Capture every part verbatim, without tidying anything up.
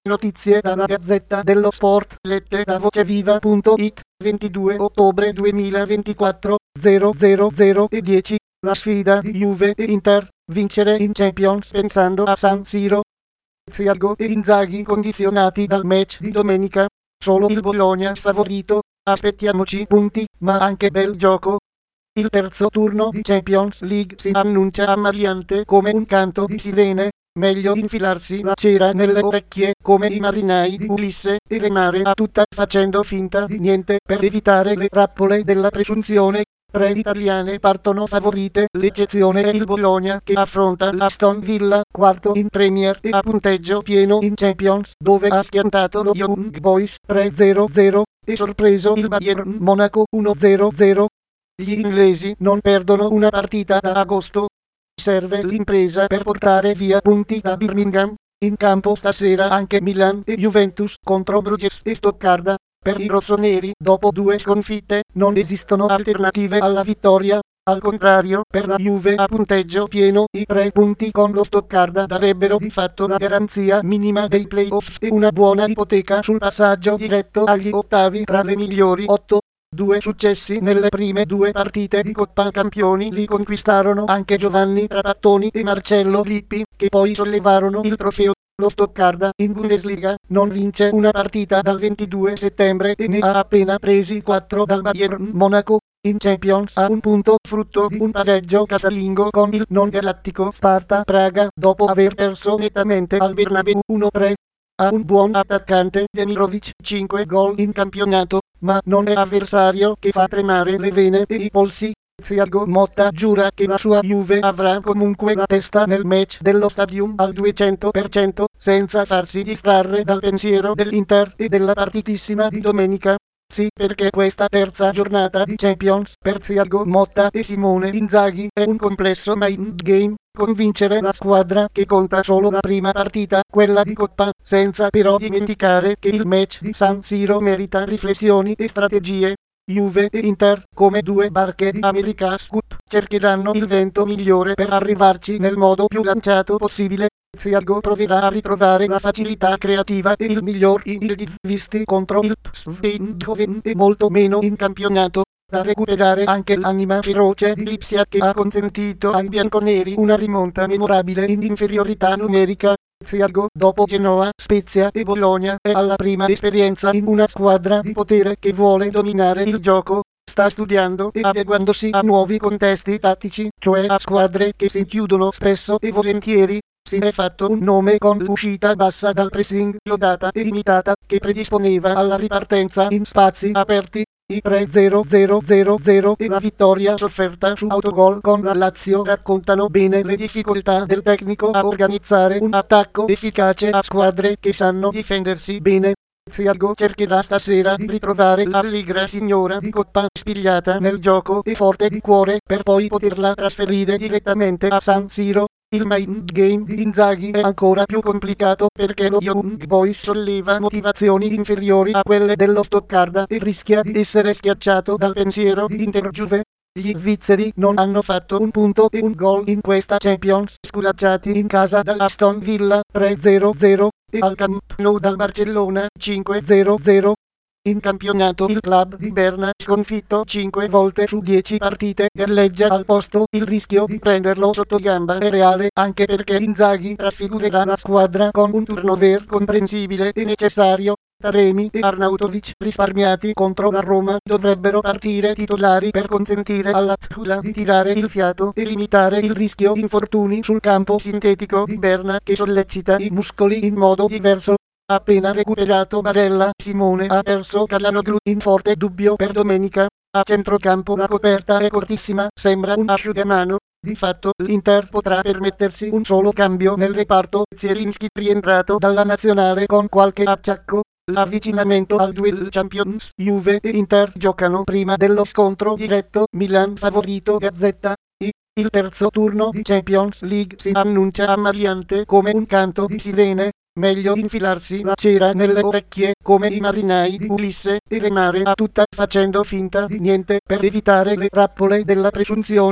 Notizie dalla Gazzetta dello Sport, lette da voceviva punto it, ventidue ottobre duemilaventiquattro, zero zero zero e dieci. La sfida di Juve e Inter, vincere in Champions pensando a San Siro. Thiago e Inzaghi condizionati dal match di domenica. Solo il Bologna sfavorito, aspettiamoci punti, ma anche bel gioco. Il terzo turno di Champions League si annuncia ammaliante come un canto di sirene. Meglio infilarsi la cera nelle orecchie come i marinai di Ulisse e remare a tutta facendo finta di niente per evitare le trappole della presunzione. Tre italiane partono favorite, l'eccezione è il Bologna che affronta l'Aston Villa, quarto in Premier e a punteggio pieno in Champions, dove ha schiantato lo Young Boys tre zero zero e sorpreso il Bayern Monaco uno zero zero. Gli inglesi non perdono una partita da agosto. Serve l'impresa per portare via punti da Birmingham. In campo stasera anche Milan e Juventus contro Bruges e Stoccarda. Per i rossoneri, dopo due sconfitte, non esistono alternative alla vittoria. Al contrario, per la Juve a punteggio pieno, i tre punti con lo Stoccarda darebbero di fatto la garanzia minima dei playoff e una buona ipoteca sul passaggio diretto agli ottavi tra le migliori otto. Due successi nelle prime due partite di Coppa Campioni li conquistarono anche Giovanni Trapattoni e Marcello Lippi, che poi sollevarono il trofeo. Lo Stoccarda in Bundesliga non vince una partita dal ventidue settembre e ne ha appena presi quattro dal Bayern Monaco. In Champions ha un punto frutto di un pareggio casalingo con il non galattico Sparta Praga dopo aver perso nettamente al Bernabeu uno tre. Ha un buon attaccante, Demirovic, cinque gol in campionato, ma non è avversario che fa tremare le vene e i polsi. Thiago Motta giura che la sua Juve avrà comunque la testa nel match dello Stadium al duecento per cento, senza farsi distrarre dal pensiero dell'Inter e della partitissima di domenica. Sì, perché questa terza giornata di Champions per Thiago Motta e Simone Inzaghi è un complesso mind game. Convincere la squadra che conta solo la prima partita, quella di Coppa, senza però dimenticare che il match di San Siro merita riflessioni e strategie. Juve e Inter, come due barche di America's Cup, cercheranno il vento migliore per arrivarci nel modo più lanciato possibile. Thiago proverà a ritrovare la facilità creativa e il miglior Yildiz visti contro il P S V Eindhoven e molto meno in campionato. Da recuperare anche l'anima feroce di Lipsia che ha consentito ai bianconeri una rimonta memorabile in inferiorità numerica. Thiago, dopo Genoa, Spezia e Bologna, è alla prima esperienza in una squadra di potere che vuole dominare il gioco. Sta studiando e adeguandosi a nuovi contesti tattici, cioè a squadre che si chiudono spesso e volentieri. Si è fatto un nome con l'uscita bassa dal pressing lodata e imitata, che predisponeva alla ripartenza in spazi aperti. I tre zero zero zero zero e la vittoria sofferta su autogol con la Lazio raccontano bene le difficoltà del tecnico a organizzare un attacco efficace a squadre che sanno difendersi bene. Thiago cercherà stasera di ritrovare l'allegra signora di Coppa spigliata nel gioco e forte di cuore per poi poterla trasferire direttamente a San Siro. Il mind game di Inzaghi è ancora più complicato perché lo Young Boys solleva motivazioni inferiori a quelle dello Stoccarda e rischia di essere schiacciato dal pensiero di Inter-Juve. Gli svizzeri non hanno fatto un punto e un gol in questa Champions, sculacciati in casa dall'Aston Villa tre zero zero e al Camp Nou dal Barcellona cinque zero zero. In campionato il club di Berna, sconfitto cinque volte su dieci partite, galleggia al posto. Il rischio di prenderlo sotto gamba è reale, anche perché Inzaghi trasfigurerà la squadra con un turnover comprensibile e necessario. Taremi e Arnautovic, risparmiati contro la Roma, dovrebbero partire titolari per consentire alla Pula di tirare il fiato e limitare il rischio infortuni sul campo sintetico di Berna che sollecita i muscoli in modo diverso. Appena recuperato Barella, Simone ha perso Calhanoglu in forte dubbio per domenica. A centrocampo la coperta è cortissima, sembra un asciugamano. Di fatto l'Inter potrà permettersi un solo cambio nel reparto. Zielinski rientrato dalla nazionale con qualche acciacco. L'avvicinamento al duel Champions, Juve e Inter giocano prima dello scontro diretto. Milan favorito Gazzetta. Il terzo turno di Champions League si annuncia ammaliante come un canto di sirene. Meglio infilarsi la cera nelle orecchie come i marinai di Ulisse e remare a tutta facendo finta di niente per evitare le trappole della presunzione.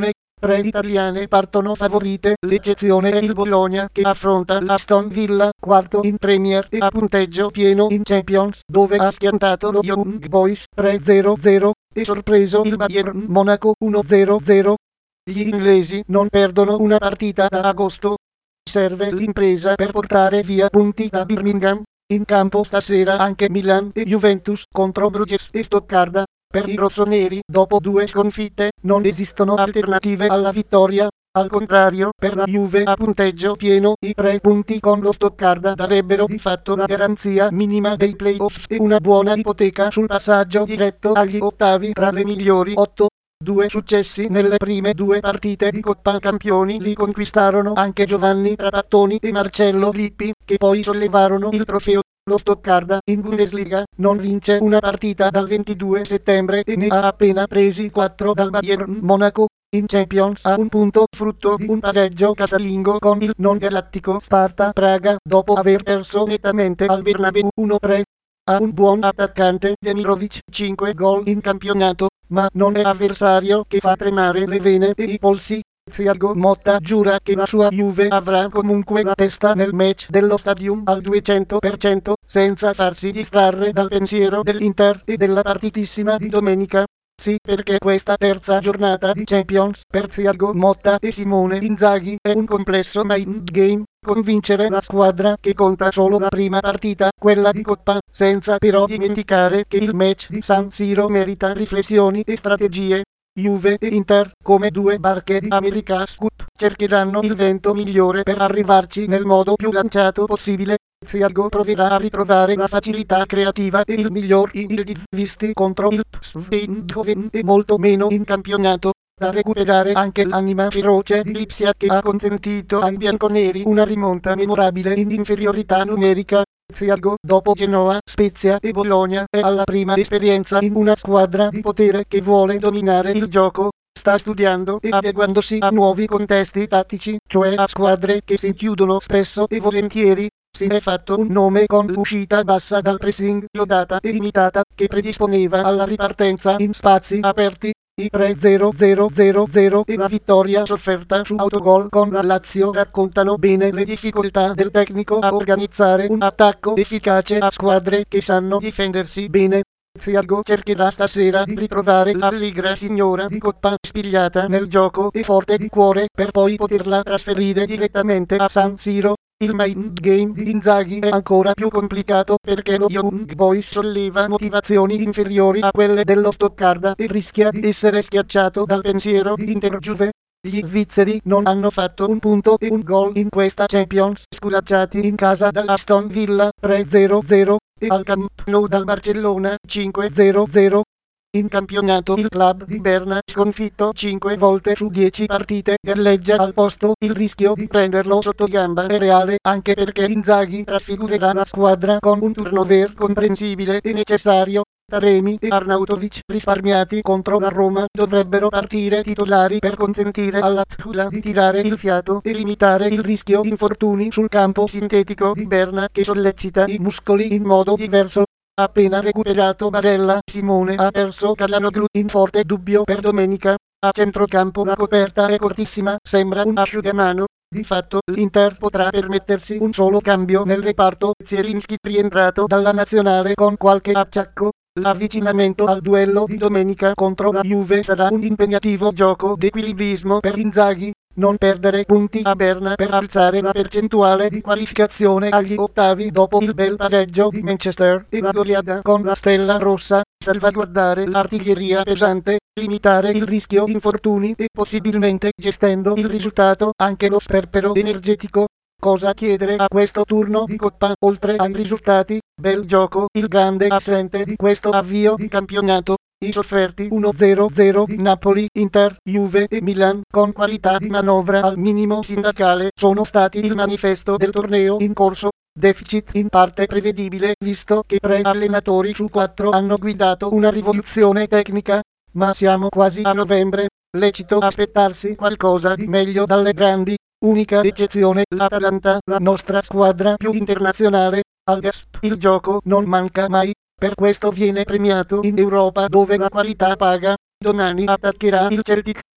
tre italiane partono favorite, l'eccezione è il Bologna che affronta l'Aston Villa, quarto in Premier e a punteggio pieno in Champions, dove ha schiantato lo Young Boys tre zero zero e sorpreso il Bayern Monaco uno zero zero. Gli inglesi non perdono una partita da agosto. Serve l'impresa per portare via punti da Birmingham. In campo stasera anche Milan e Juventus contro Bruges e Stoccarda. Per i rossoneri, dopo due sconfitte, non esistono alternative alla vittoria. Al contrario, per la Juve a punteggio pieno, i tre punti con lo Stoccarda darebbero di fatto la garanzia minima dei playoff e una buona ipoteca sul passaggio diretto agli ottavi tra le migliori otto. Due successi nelle prime due partite di Coppa Campioni li conquistarono anche Giovanni Trapattoni e Marcello Lippi, che poi sollevarono il trofeo. Lo Stoccarda in Bundesliga non vince una partita dal ventidue settembre e ne ha appena presi quattro dal Bayern Monaco. In Champions ha un punto frutto di un pareggio casalingo con il non galattico Sparta Praga dopo aver perso nettamente al Bernabeu uno tre. Ha un buon attaccante, Demirovic, cinque gol in campionato, ma non è avversario che fa tremare le vene e i polsi. Thiago Motta giura che la sua Juve avrà comunque la testa nel match dello Stadium al duecento per cento, senza farsi distrarre dal pensiero dell'Inter e della partitissima di domenica. Sì, perché questa terza giornata di Champions per Thiago Motta e Simone Inzaghi è un complesso mind game. Convincere la squadra che conta solo la prima partita, quella di Coppa, senza però dimenticare che il match di San Siro merita riflessioni e strategie. Juve e Inter, come due barche di America's Cup, cercheranno il vento migliore per arrivarci nel modo più lanciato possibile. Thiago proverà a ritrovare la facilità creativa e il miglior Yildiz visti contro il P S V Eindhoven e molto meno in campionato. Da recuperare anche l'anima feroce di Lipsia che ha consentito ai bianconeri una rimonta memorabile in inferiorità numerica. Thiago, dopo Genoa, Spezia e Bologna, è alla prima esperienza in una squadra di potere che vuole dominare il gioco. Sta studiando e adeguandosi a nuovi contesti tattici, cioè a squadre che si chiudono spesso e volentieri. Si è fatto un nome con l'uscita bassa dal pressing lodata e imitata che predisponeva alla ripartenza in spazi aperti. I tre zero zero zero zero e la vittoria sofferta su autogol con la Lazio raccontano bene le difficoltà del tecnico a organizzare un attacco efficace a squadre che sanno difendersi bene. Thiago cercherà stasera di ritrovare l'allegra signora di Coppa spigliata nel gioco e forte di cuore per poi poterla trasferire direttamente a San Siro. Il mind game di Inzaghi è ancora più complicato perché lo Young Boys solleva motivazioni inferiori a quelle dello Stoccarda e rischia di essere schiacciato dal pensiero di Inter-Juve. Gli svizzeri non hanno fatto un punto e un gol in questa Champions, sculacciati in casa dall'Aston Villa tre zero zero e al Camp Nou dal Barcellona cinque zero zero. In campionato il club di Berna, sconfitto cinque volte su dieci partite, galleggia al posto. Il rischio di prenderlo sotto gamba è reale, anche perché Inzaghi trasfigurerà la squadra con un turnover comprensibile e necessario. Taremi e Arnautovic, risparmiati contro la Roma, dovrebbero partire titolari per consentire alla Pula di tirare il fiato e limitare il rischio infortuni sul campo sintetico di Berna che sollecita i muscoli in modo diverso. Appena recuperato Barella, Simone ha perso Calhanoglu in forte dubbio per domenica. A centrocampo la coperta è cortissima, sembra un asciugamano. Di fatto l'Inter potrà permettersi un solo cambio nel reparto. Zielinski rientrato dalla nazionale con qualche acciacco. L'avvicinamento al duello di domenica contro la Juve sarà un impegnativo gioco d'equilibrismo per Inzaghi. Non perdere punti a Berna per alzare la percentuale di qualificazione agli ottavi dopo il bel pareggio di Manchester e la goleada con la Stella Rossa, salvaguardare l'artiglieria pesante, limitare il rischio infortuni e possibilmente gestendo il risultato anche lo sperpero energetico. Cosa chiedere a questo turno di Coppa oltre ai risultati? Bel gioco, il grande assente di questo avvio di campionato. I sofferti uno zero zero di Napoli, Inter, Juve e Milan, con qualità di manovra al minimo sindacale, sono stati il manifesto del torneo in corso. Deficit in parte prevedibile, visto che tre allenatori su quattro hanno guidato una rivoluzione tecnica. Ma siamo quasi a novembre, lecito aspettarsi qualcosa di meglio dalle grandi. Unica eccezione l'Atalanta, la nostra squadra più internazionale. Al Gasp il gioco non manca mai. Per questo viene premiato in Europa dove la qualità paga. Domani attaccherà il Celtic